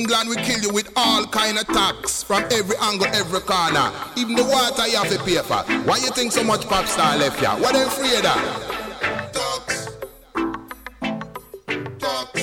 England will kill you with all kind of tax from every angle, every corner. Even the water you have to pay for. Why you think so much pop star left ya? What they afraid of? Talks.